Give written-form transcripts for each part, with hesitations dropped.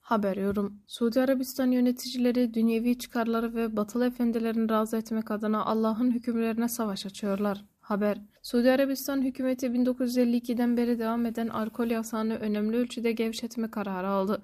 Haber yorum. Suudi Arabistan yöneticileri dünyevi çıkarları ve batılı efendilerini razı etmek adına Allah'ın hükümlerine savaş açıyorlar. Haber. Suudi Arabistan hükümeti 1952'den beri devam eden alkol yasağını önemli ölçüde gevşetme kararı aldı.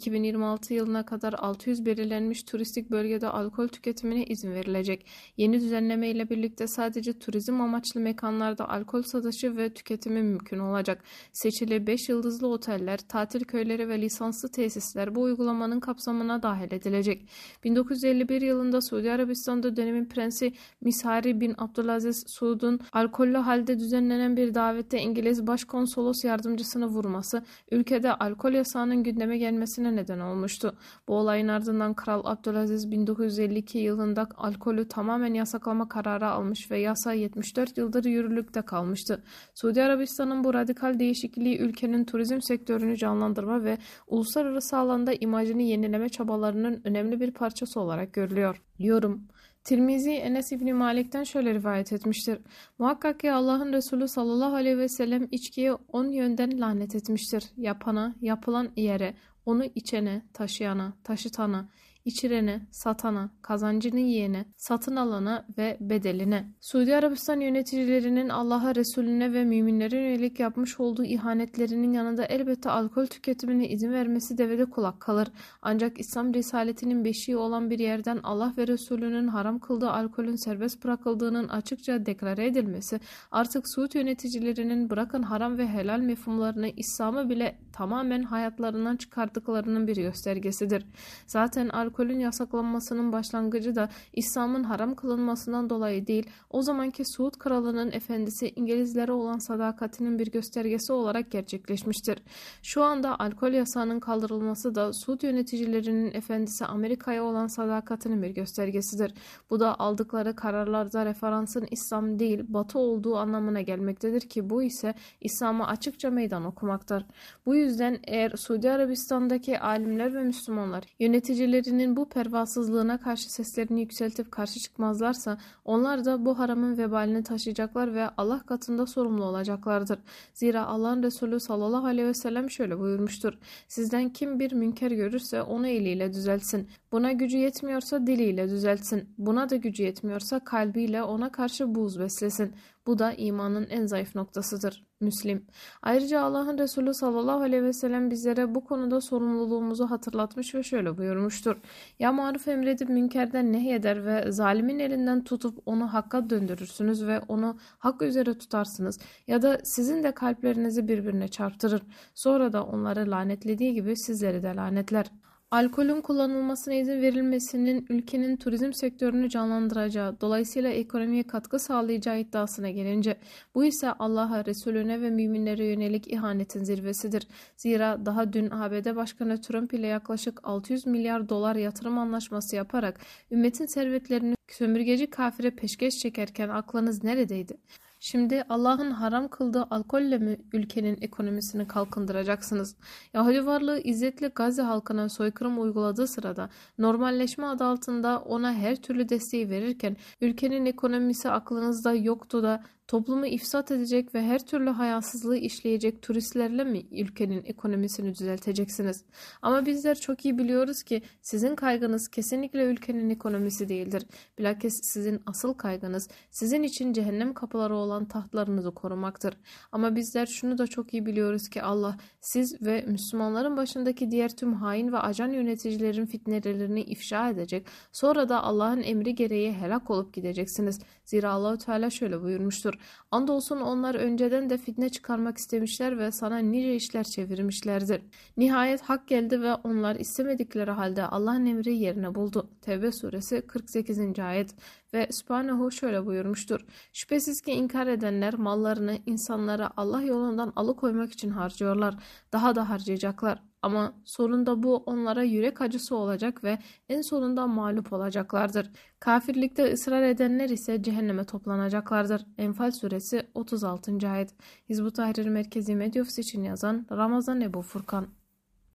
2026 yılına kadar 600 belirlenmiş turistik bölgede alkol tüketimine izin verilecek. Yeni düzenleme ile birlikte sadece turizm amaçlı mekanlarda alkol satışı ve tüketimi mümkün olacak. Seçili 5 yıldızlı oteller, tatil köyleri ve lisanslı tesisler bu uygulamanın kapsamına dahil edilecek. 1951 yılında Suudi Arabistan'da dönemin prensi Misari bin Abdülaziz Suud'un alkollü halde düzenlenen bir davette İngiliz Başkonsolos yardımcısını vurması, ülkede alkol yasağının gündeme gelmesine neden olmuştu. Bu olayın ardından Kral Abdülaziz 1952 yılında alkolü tamamen yasaklama kararı almış ve yasa 74 yıldır yürürlükte kalmıştı. Suudi Arabistan'ın bu radikal değişikliği ülkenin turizm sektörünü canlandırma ve uluslararası alanda imajını yenileme çabalarının önemli bir parçası olarak görülüyor. Yorum. Tirmizi Enes İbni Malik'ten şöyle rivayet etmiştir. Muhakkak ki Allah'ın Resulü sallallahu aleyhi ve sellem içkiye 10 yönden lanet etmiştir. Yapana, yapılan yere, onu içene, taşıyana, taşıtana, içirene, satana, kazancını yiyene, satın alana ve bedeline. Suudi Arabistan yöneticilerinin Allah'a, Resulüne ve müminlere yönelik yapmış olduğu ihanetlerinin yanında elbette alkol tüketimine izin vermesi devede kulak kalır. Ancak İslam risaletinin beşiği olan bir yerden Allah ve Resulünün haram kıldığı alkolün serbest bırakıldığının açıkça deklare edilmesi, artık Suud yöneticilerinin bırakın haram ve helal mefhumlarını İslam'ı bile tamamen hayatlarından çıkardıklarının bir göstergesidir. Zaten alkolün yasaklanmasının başlangıcı da İslam'ın haram kılınmasından dolayı değil, o zamanki Suud kralının efendisi İngilizlere olan sadakatinin bir göstergesi olarak gerçekleşmiştir. Şu anda alkol yasağının kaldırılması da Suud yöneticilerinin efendisi Amerika'ya olan sadakatinin bir göstergesidir. Bu da aldıkları kararlarda referansın İslam değil Batı olduğu anlamına gelmektedir ki bu ise İslam'a açıkça meydan okumaktır. Bu yüzden eğer Suudi Arabistan'daki alimler ve Müslümanlar yöneticilerinin bu pervasızlığına karşı seslerini yükseltip karşı çıkmazlarsa onlar da bu haramın vebalini taşıyacaklar ve Allah katında sorumlu olacaklardır. Zira Allah'ın Resulü sallallahu aleyhi ve sellem şöyle buyurmuştur. Sizden kim bir münker görürse onu eliyle düzeltsin. Buna gücü yetmiyorsa diliyle düzeltsin. Buna da gücü yetmiyorsa kalbiyle ona karşı buğz beslesin. Bu da imanın en zayıf noktasıdır. Müslim. Ayrıca Allah'ın Resulü sallallahu aleyhi ve sellem bizlere bu konuda sorumluluğumuzu hatırlatmış ve şöyle buyurmuştur. Ya maruf emredip münkerden nehyeder ve zalimin elinden tutup onu hakka döndürürsünüz ve onu hak üzere tutarsınız ya da sizin de kalplerinizi birbirine çarptırır. Sonra da onları lanetlediği gibi sizleri de lanetler. Alkolün kullanılmasına izin verilmesinin ülkenin turizm sektörünü canlandıracağı, dolayısıyla ekonomiye katkı sağlayacağı iddiasına gelince, bu ise Allah'a, Resulüne ve müminlere yönelik ihanetin zirvesidir. Zira daha dün ABD Başkanı Trump ile yaklaşık 600 milyar dolar yatırım anlaşması yaparak ümmetin servetlerini sömürgeci kafire peşkeş çekerken aklınız neredeydi? Şimdi Allah'ın haram kıldığı alkolle mi ülkenin ekonomisini kalkındıracaksınız? Yahudi varlığı izzetli Gazze halkına soykırım uyguladığı sırada normalleşme adı altında ona her türlü desteği verirken ülkenin ekonomisi aklınızda yoktu da toplumu ifsat edecek ve her türlü hayasızlığı işleyecek turistlerle mi ülkenin ekonomisini düzelteceksiniz? Ama bizler çok iyi biliyoruz ki sizin kaygınız kesinlikle ülkenin ekonomisi değildir. Bilakis sizin asıl kaygınız sizin için cehennem kapıları olan tahtlarınızı korumaktır. Ama bizler şunu da çok iyi biliyoruz ki Allah siz ve Müslümanların başındaki diğer tüm hain ve ajan yöneticilerin fitnelerini ifşa edecek. Sonra da Allah'ın emri gereği helak olup gideceksiniz. Zira Allah-u Teala şöyle buyurmuştur. Andolsun onlar önceden de fitne çıkarmak istemişler ve sana nice işler çevirmişlerdir. Nihayet hak geldi ve onlar istemedikleri halde Allah'ın emri yerine buldu. Tevbe suresi 48. ayet. Ve Sübhanehu şöyle buyurmuştur. Şüphesiz ki inkar edenler mallarını insanlara Allah yolundan alıkoymak için harcıyorlar. Daha da harcayacaklar. Ama sonunda bu onlara yürek acısı olacak ve en sonunda mağlup olacaklardır. Kafirlikte ısrar edenler ise cehenneme toplanacaklardır. Enfal suresi 36. ayet. Hizb-ut Tahrir Merkezi Medya Ofisi için yazan Ramazan Ebu Furkan.